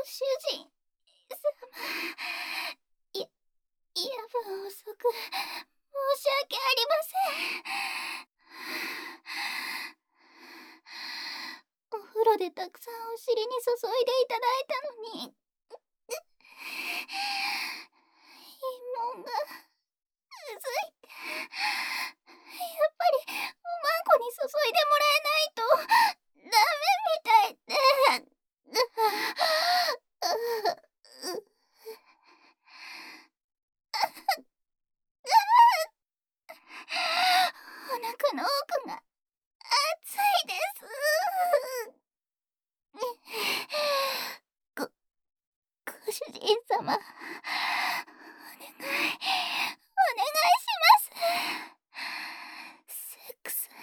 主人様、夜分遅く申し訳ありません。お風呂でたくさんお尻に注いでいただいたのに、陰門がうずいて、やっぱりおまんこに注いでもらえないとダメみたいで。お腹の奥が熱いです。ご主人様、お願いします。セックス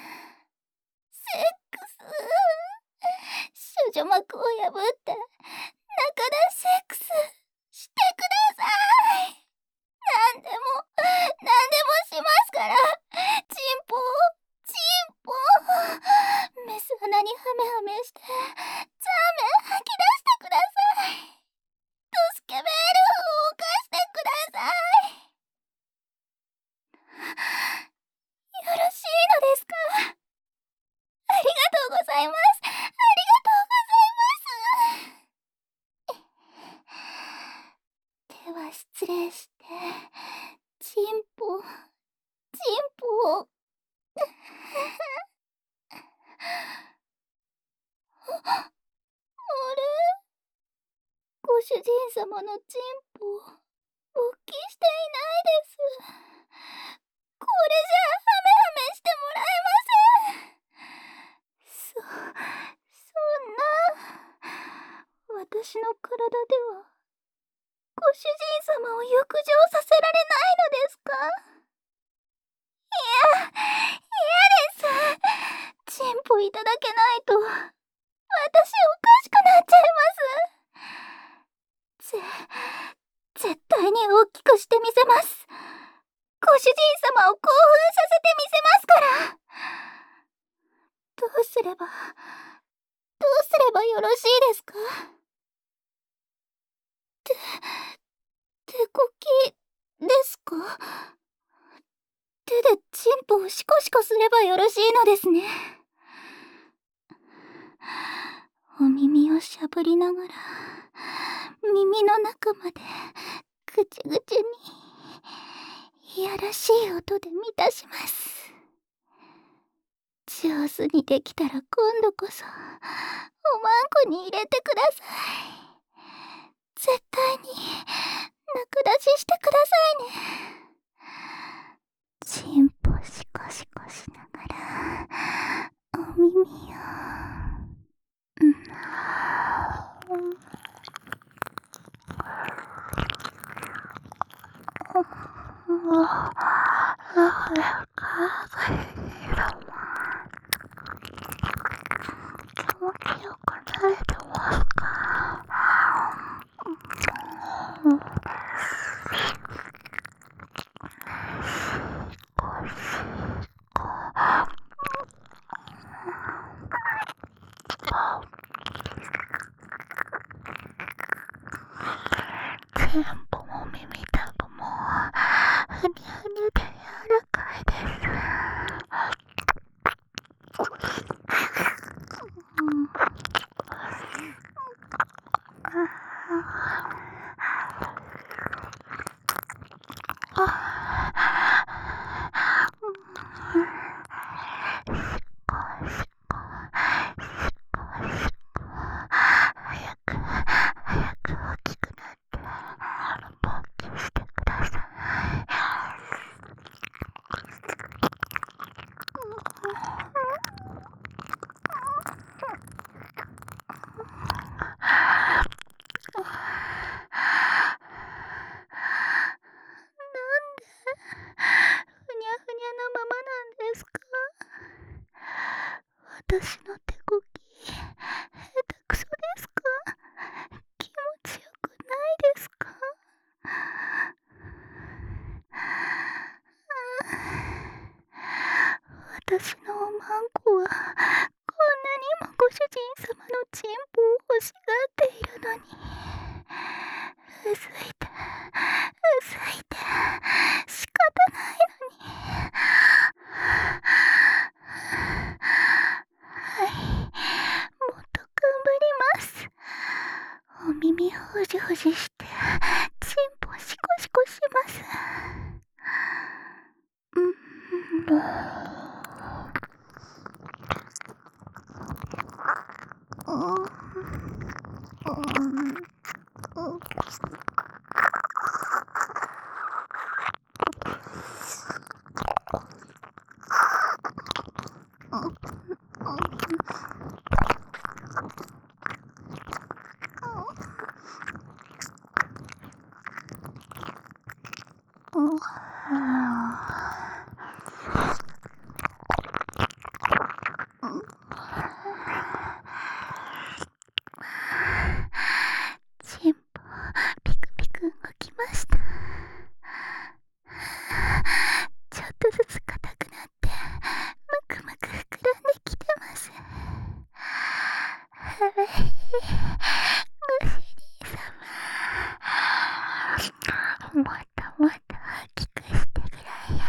処女膜を破って中出しセックスしてください。何でもしますから。チンポメス穴にハメハメしてザーメン吐き出してください。助けメールを貸してください。よろしいのですか？ありがとうございます。では失礼して、チンポをあれ？ご主人様のチンポ、勃起していないです。これじゃハメハメしてもらえません。そんな、私の体ではご主人様を浴場させられないのですか？嫌です。チンポいただけないと私おかしくなっちゃいます。絶対に大きくしてみせます。ご主人様を興奮させてみせますから。どうすればよろしいですか？手こきですか？手でチンポをシコシコすればよろしいのですね。お耳をしゃぶりながら耳の中までぐちぐちにいやらしい音で満たします。上手にできたら今度こそおまんこに入れてください。絶対に中出ししてくださいね。チンポシコシコしながらお耳を気持ちよくなれてますか？チンポも耳たぶもふにゃふにゃで柔らかいです。早く大きくなって勃起してください。ふにゃふにゃのままなんですか？私の手こき下手くそですか？気持ちよくないですか？私のおまんこはこんなにもご主人様のチンポを欲しがっているのに。 チンポピクピク動きました。ちょっとずつ硬くなってむくむく膨らんできてます。ご主人様、またまた大きくしてくらい。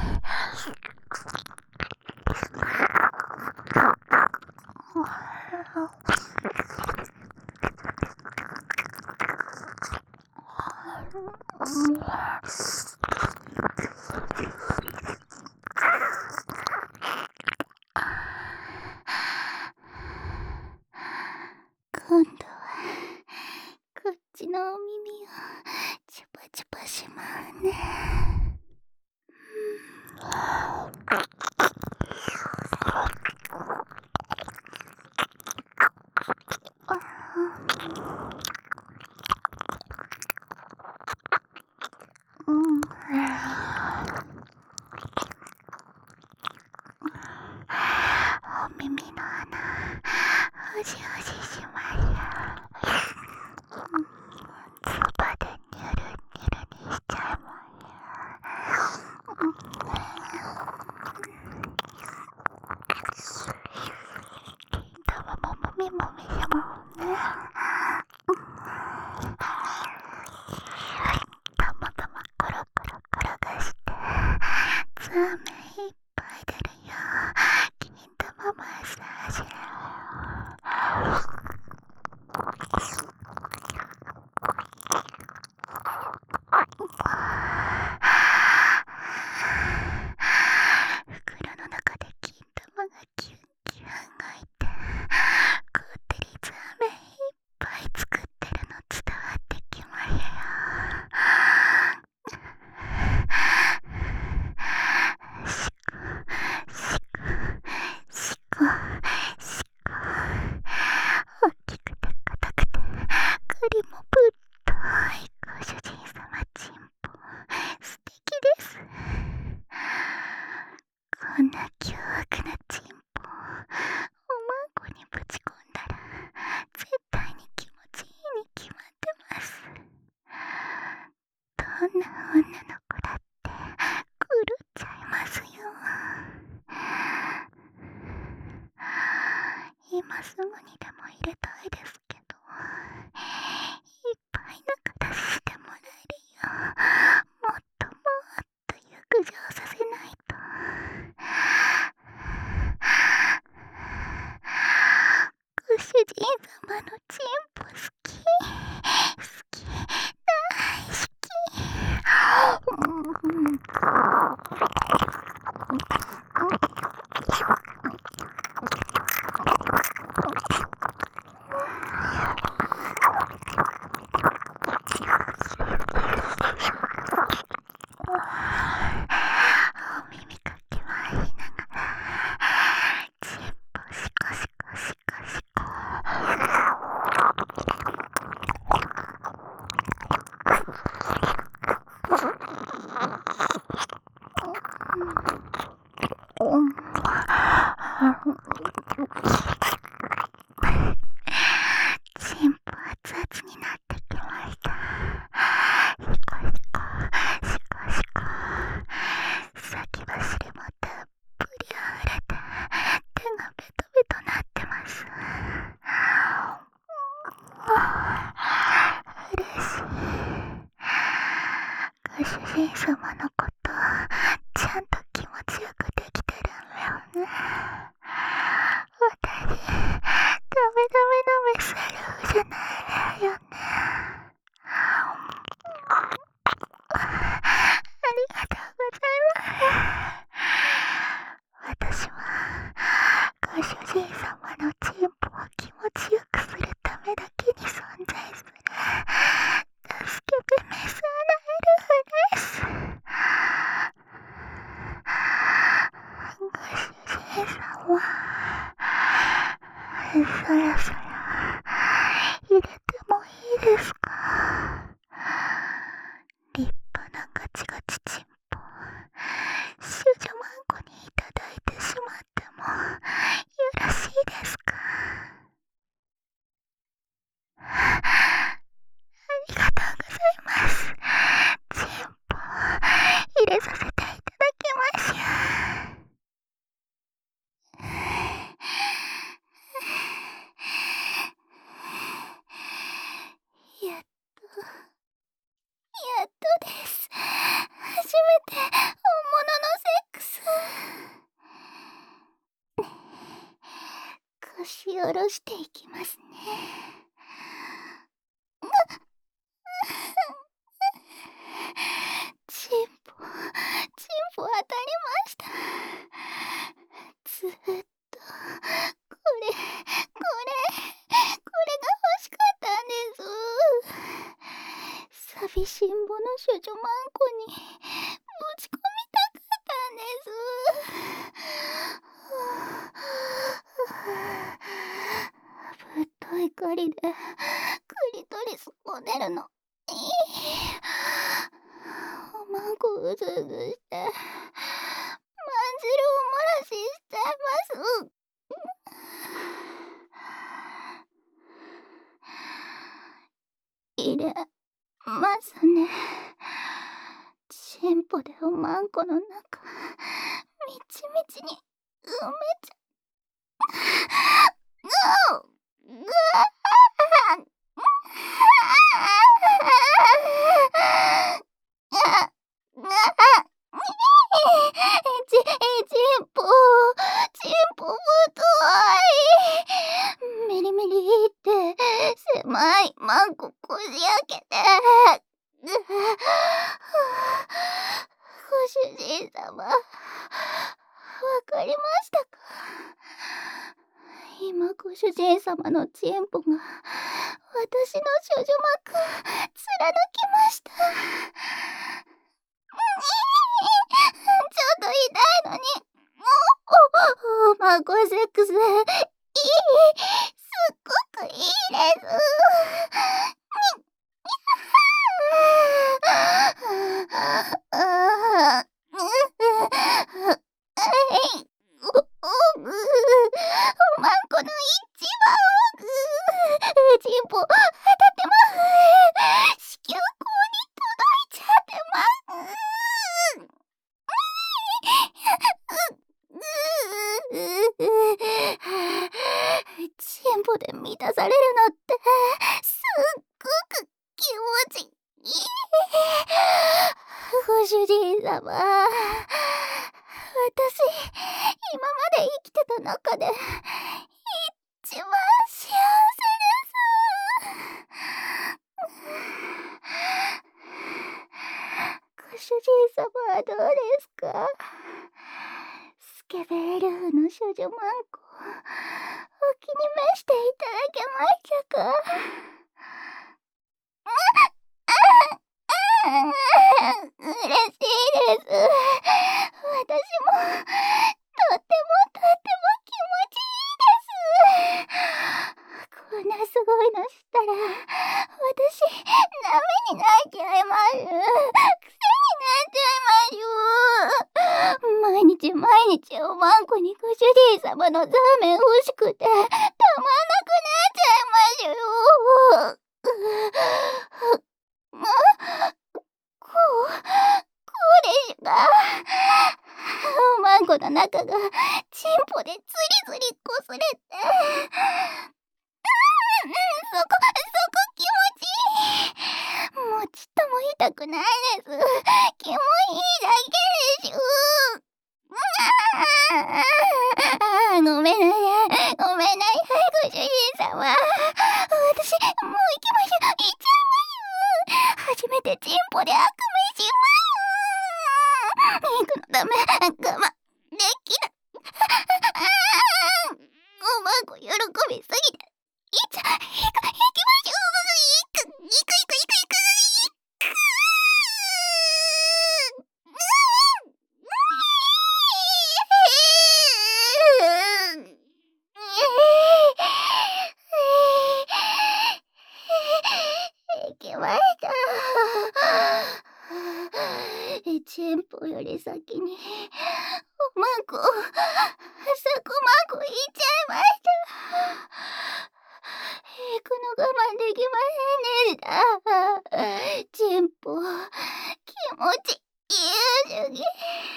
今度はこっちのお耳をチュパチュパしまうね。お耳の穴ほじほじしますよ。そばでニュルニュルにしちゃいますよ。金玉ももみもみしますね。たまたまコロコロ転がしてザーメンいっぱい出るよ。金玉マッサージ。袋の中で金玉がキュンキュン動いて、こってりザーメンいっぱい作ってるの伝わってきますよ。しこしこしこしこ、大きくて硬くて狩りもぶっといご主人様チンポ素敵です。こんな凶悪なチンポおまんこにぶち込んだら絶対に気持ちいいに決まってます。どんな女の子だって狂っちゃいますよ。今すぐにでも入れたいですけど、いっぱい中出ししてもらえるよ。もっともっと浴場させないと。ご主人様のチンポ好き好き大好き。お耳かき回りながらチンポシコシコシコシコ。チンポ熱々になってきました。シコシコシコシコ、先走りもたっぷりあふれて手がベトベトなってます。嬉しい。ご主人様のことちゃんと気持ちよくできてるんだよね。私ダメダメなメスルじゃないよね。ありがとうございます。私はご主人様のチンポを気持ちよくするためだけに存在する助けてメスアナエルフです。ご主人様、そろそろ入れてもいいですか？立派なガチガチです。初めて本物のセックス。腰下ろしていきますね。チンポ当たりました。ずっとこれが欲しかったんです。寂しんぼの処女マンコに持ち込みたかったんです。ぶっとい針でクリトリスこねるのいい。おまんこうずうずしてまんじるを漏らししちゃいます。入れますね。チンポでおまんこの中みちみちに埋めちゃぐチンポ太い。メリメリって狭いマンコこじ開けて。ご主人様、わかりましたか？今ご主人様のチンポが私の処女膜貫きました。ちょっと痛いのに。おまんこセックスいい、すっごくいいです。おまんこの一番奥、チンポ当たってます。子宮口に届いちゃってます。チンポで満たされるのってすっごく気持ちいい。ご主人様、私今まで生きてた中で一番幸せです。ご主人様はどうですか？スケベエルフの処女マンコ、お気に召していただけましたか？嬉しいです。私もとっても気持ちいいです。こんなすごいのしたら私ダメになっちゃいます。癖になっちゃいますよ。毎日おまんこにご主人様のザーメン欲しくてたまんなくなっちゃいますよ。こうでしゅか。おまんこの中がチンポでズリズリこすれて、そこ気持ちいい。もうちっとも痛くないです。気もいいだけでしゅ。ごめんなさい、ご主人様。私、もう行きましょう。行っちゃいましょう。初めてチンポで悪夢しま行くのダメ。我慢できない。おまんこ喜びすぎて。行きましょう。行く。行きました。チンポより先におまんこ、マンコ行っちゃいました。行くの我慢できませんでした。チンポ、気持ちいいすぎ。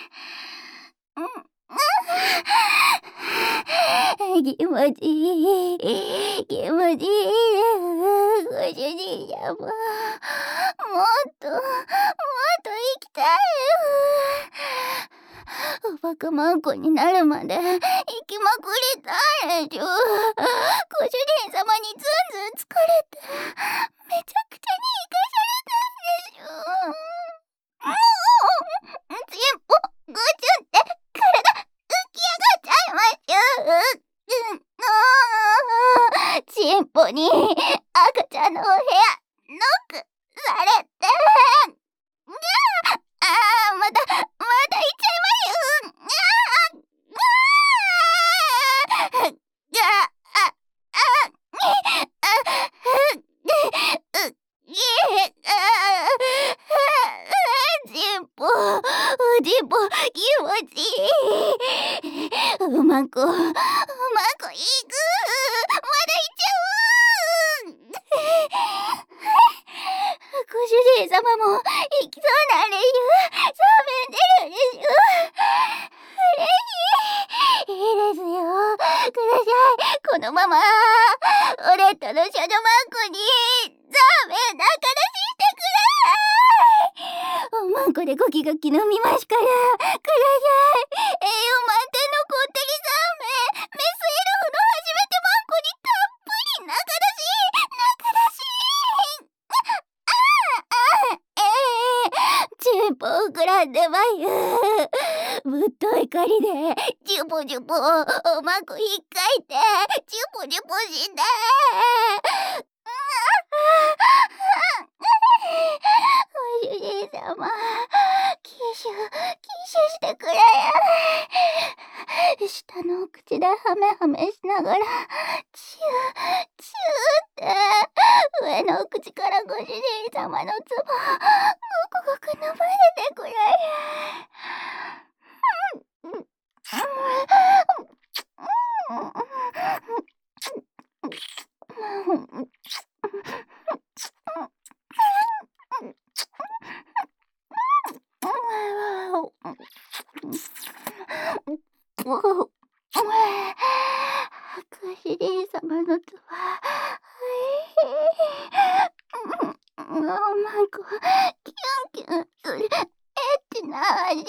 気持ちいいです。ご主人様、もっと痛い。おバカマンコになるまで生きまくりたいでしょ。ご主人様にずんずん疲れてめちゃくちゃに生かされたんでしょ。チンポぐちゅって体浮き上がっちゃいましょ。チンポに赤ちゃんのお部屋ノックされて、また行っちゃいますよ。ジンポ気持ちいい。うまくいく。まだ行っちゃう。ご主人様も行きそうなレイユ冷めてるでしょ。嬉しい。いいですよ。ください。このまま俺との少女マンコにザーメン仲出ししてください。マンコでゴキゴキ飲みますからください。栄養満点のこってりザーメンメスエルフの初めてマンコにたっぷり仲出しチンポ膨らんでまい。ぶっとい針でジュポジュポおまくひっかいてジュポジュポしてご主人様キシュしてくれや。下のお口でハメハメしながらチューって上のお口からご主人様のツボごくごく飲まれてくれや。ご主人様のツボマンコキュンキュンするエッチな味。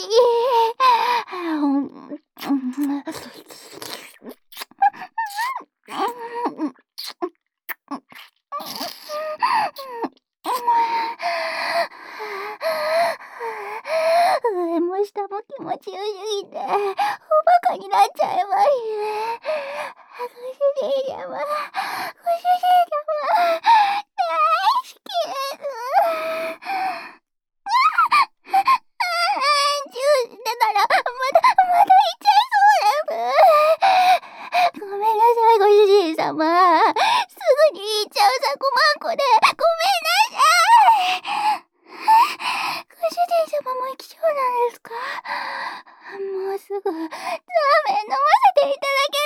上も下も気持ちよすぎておバカになっちゃいまい。ご主人様大好きです。チューしてたらまた行っちゃいそうです。ごめんなさいご主人様。すぐに行っちゃうザコマンコでごめんなさい。ご主人様も行きそうなんですか。もうすぐラーメン飲ませていただ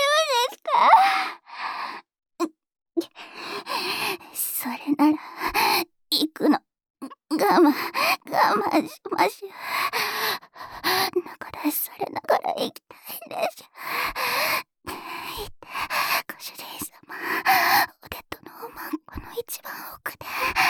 けるんですか。それなら行くの我慢しましょう。仲出しされながら行きたいんです。ご主人様おでとのおまんこの一番奥で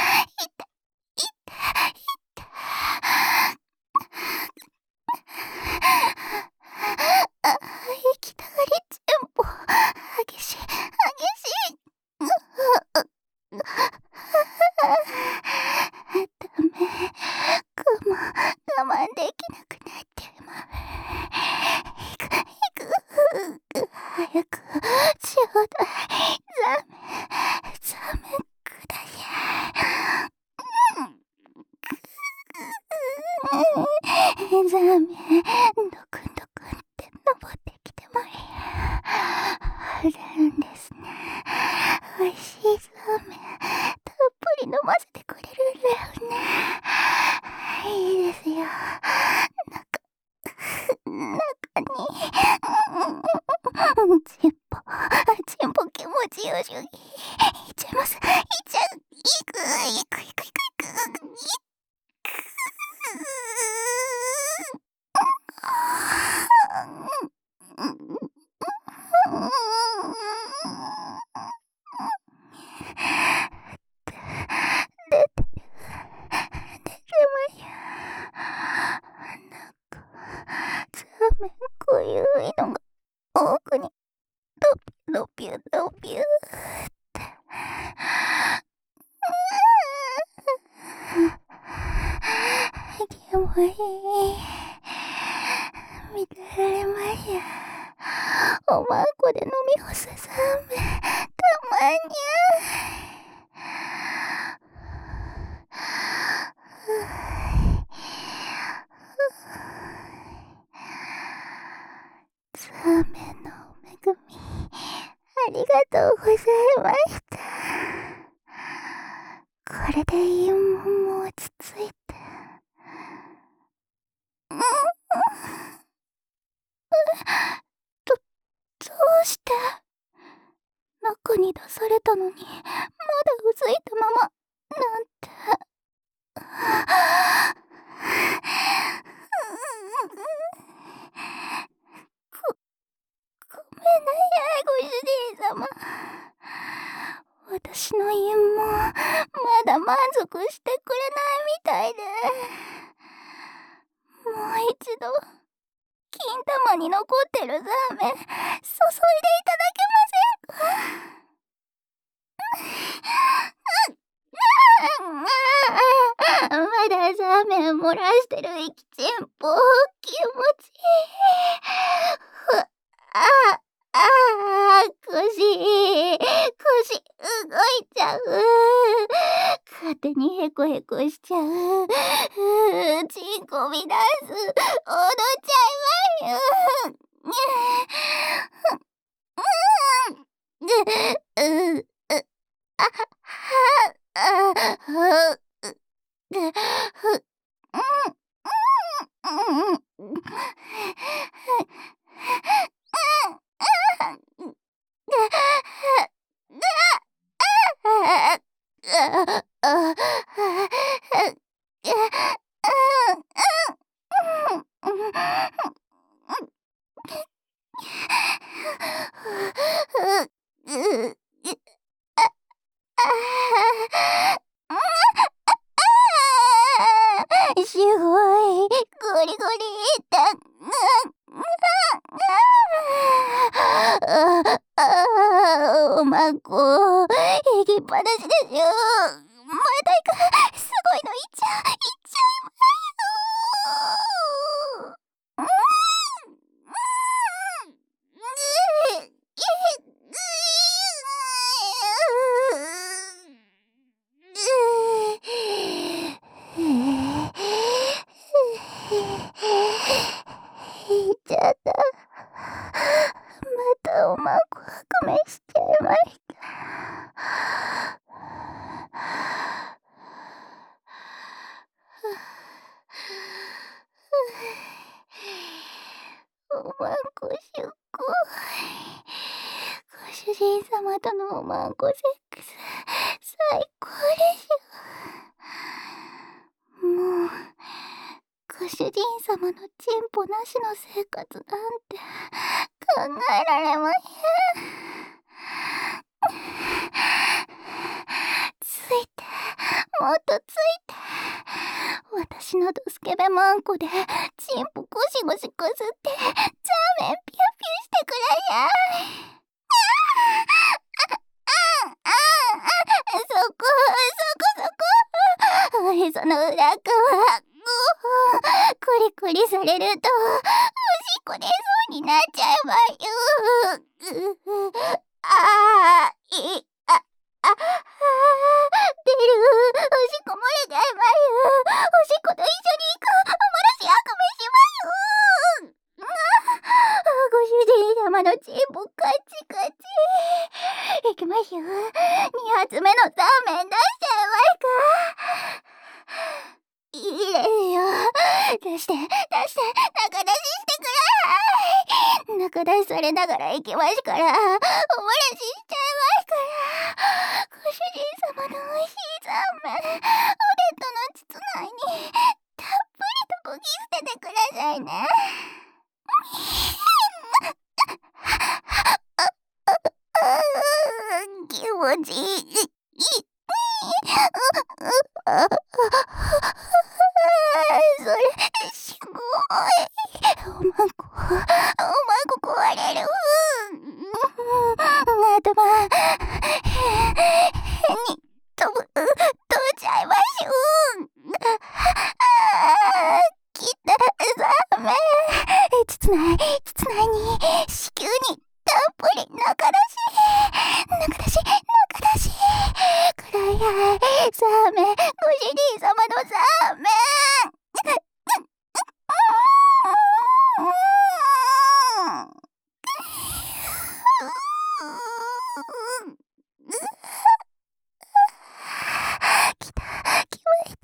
行きたがりチンポ激しいダメ我慢できなくなってまう。早くちょうだいザメください。ザメドクンドクンって登ってきてもらえるんですね。おいしいザメたっぷり飲ませてくれるんだよね。いいですよ。中にチンポ気持ちよしゅいっちゃいます。いっちゃう。いくでもいい。見てられまいや。おまんこで飲み干すザーメン、たまにザーメンのお恵み、ありがとうございました。これで陰謀も落ち着いて。どうして中に出されたのに、まだうずいたまま、なんて。ごめんなさい、ご主人様。私の陰もまだ満足してくれないみたいで。もう一度、金玉に残ってるザーメン、注いでいただけませんか？まだザーメン漏らしてる生きちんぽ、気持ちいい。腰動いちゃう。勝手にヘコヘコしちゃう。チンコ乱す。踊っちゃいますよ。すごい、ゴリゴリだ。おまんこ、行きっぱなしでしょ。まだ行く、すごいの行っちゃいますよ。行っちゃった。またおまんこ革命しちゃいました。おまんこ出航。ご主人様とのおまんこセックス、最高でしょ。もう、ご主人様のチンポなしの生活なんて考えられません。ついて、もっとついて。私のドスケベマンコでチンポゴシゴシこすってザーメンピューピューしてください。そこへその裏側、コリコリされるとおしっこ出そうになっちゃいまよ。出る。おしっこ漏れちゃいまよ。おしっこと一緒に行く。おもらし悪夢しまよ。ご主人様のチンポカチカチ。行きましょう。2発目のザーメン出しちゃいまいか。いいですよ。出して、中出ししてください。中出しされながら行きますから、おもらししちゃいますから。ご主人様の美味しいザーメン、おでんとの膣内にたっぷりとこぎ捨ててくださいね。気持ちいい。それ、すごい。おまんこ壊れる。頭、変に飛んじゃいましょう。 室内に子宮にたっぷり中出しくらいサーメン、ご主人様のサーメン。来ました。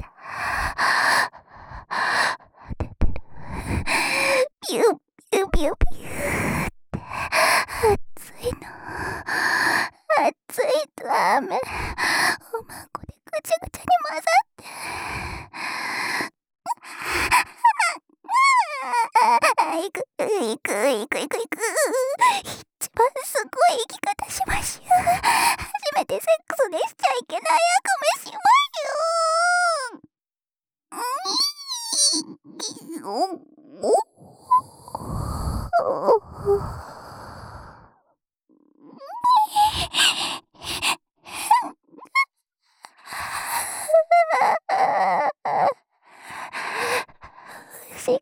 出てる。ピューピューピューピューって熱いの。熱いラーメン。おまんこでぐちゃぐちゃに混ざっていく。一番すごい生き方しましゅ。初めてセックスでしちゃいけない悪夢しましゅ。おしっ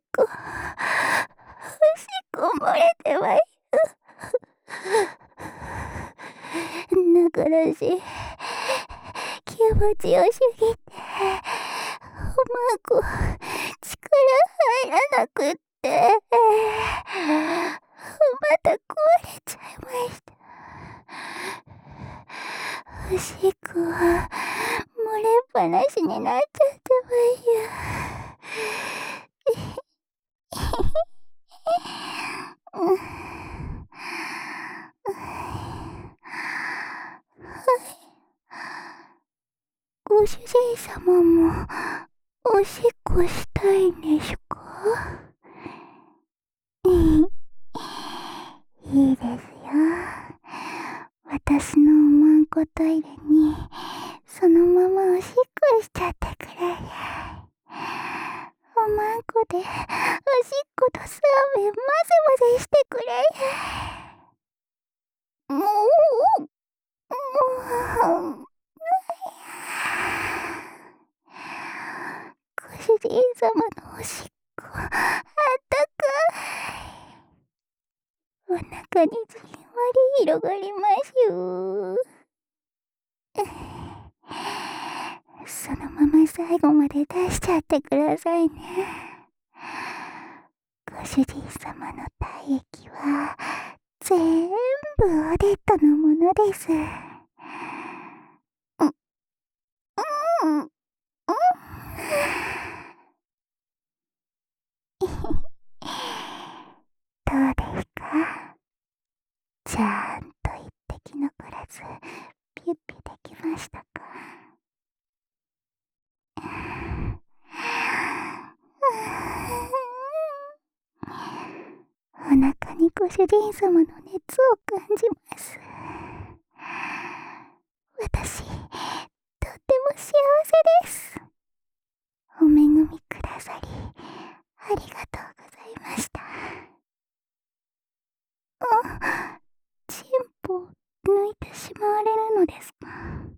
こ漏れてまいる。だから気持ちよすぎておまんこ力入らなくってまた壊れちゃいました。おしっこは漏れっぱなしになっちゃってまご主人様もおしっこしたいんですか？いいですよ。私のおまんこトイレにそのままおしっこしちゃってくれる。おまんこでおしっことサーメン混ぜ混ぜしてくれる。もうご主人様のおしっこあったかい。お腹にじんわり広がりましゅ。そのまま最後まで出しちゃってくださいね。ご主人様の体液は全部オデットのものです。どうですか？ちゃんと一滴残らずピュッピュできましたか？お腹にご主人様の熱を感じます。私、とっても幸せです。お恵みくださり、ありがとうございました。チンポ抜いてしまわれるのですか？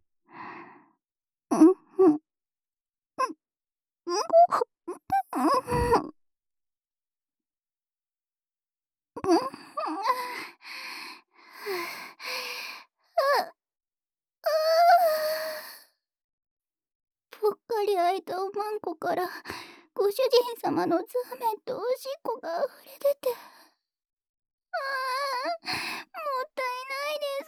ぽっかり開いたおまんこからご主人様のザーメンとおしっこが溢れ出て、もったいないです。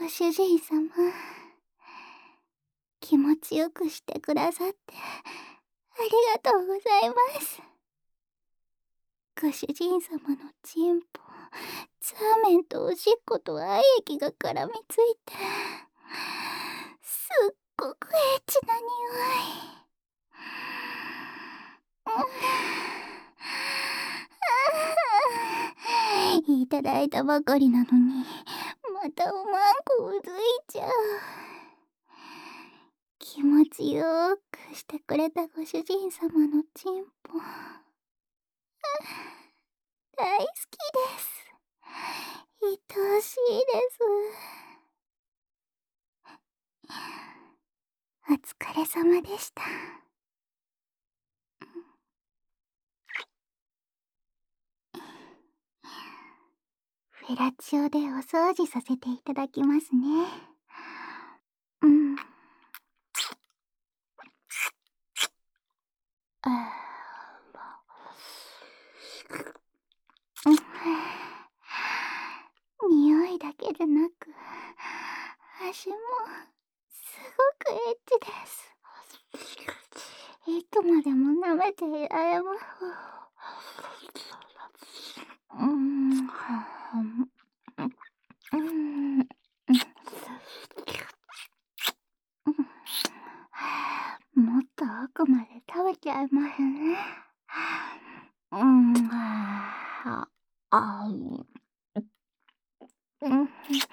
ご主人様、気持ちよくしてくださってありがとうございます。ご主人様のチンポ、ザーメンとおしっこと愛液が絡みついて、すっごくエッチな匂い。いただいたばかりなのに、またおまんこうずいちゃう。気持ちよくしてくれたご主人様のチンポ、大好きです。愛しいです。 れ様でした。フェラチオでお掃除させていただきますね。うん。匂いだけでなく、足もすごくエッチです。いつまでも舐めていられます。うん。うん。もっと奥まで食べちゃいますね。うん。うん。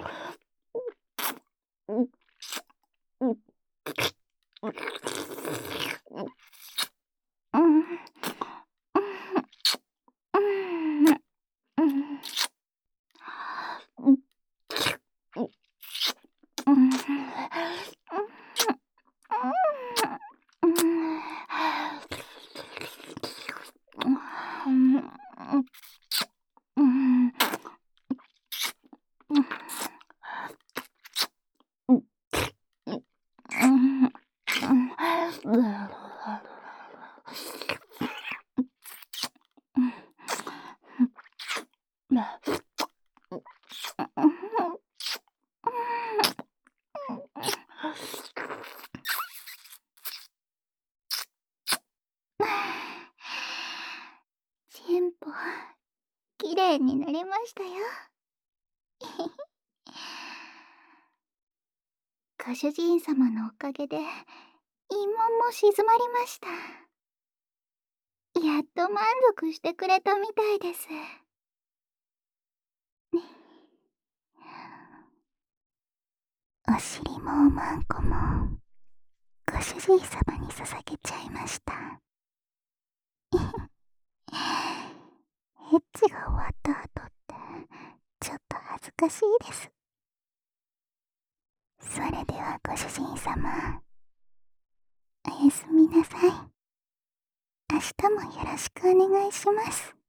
うん。チンポ、きれいになりましたよ。ご主人様のおかげで、慰問も静まりました。やっと満足してくれたみたいです。お尻もおまんこも、ご主人様に捧げちゃいました。エッチが終わった後って、ちょっと恥ずかしいです。それではご主人様、おやすみなさい。明日もよろしくお願いします。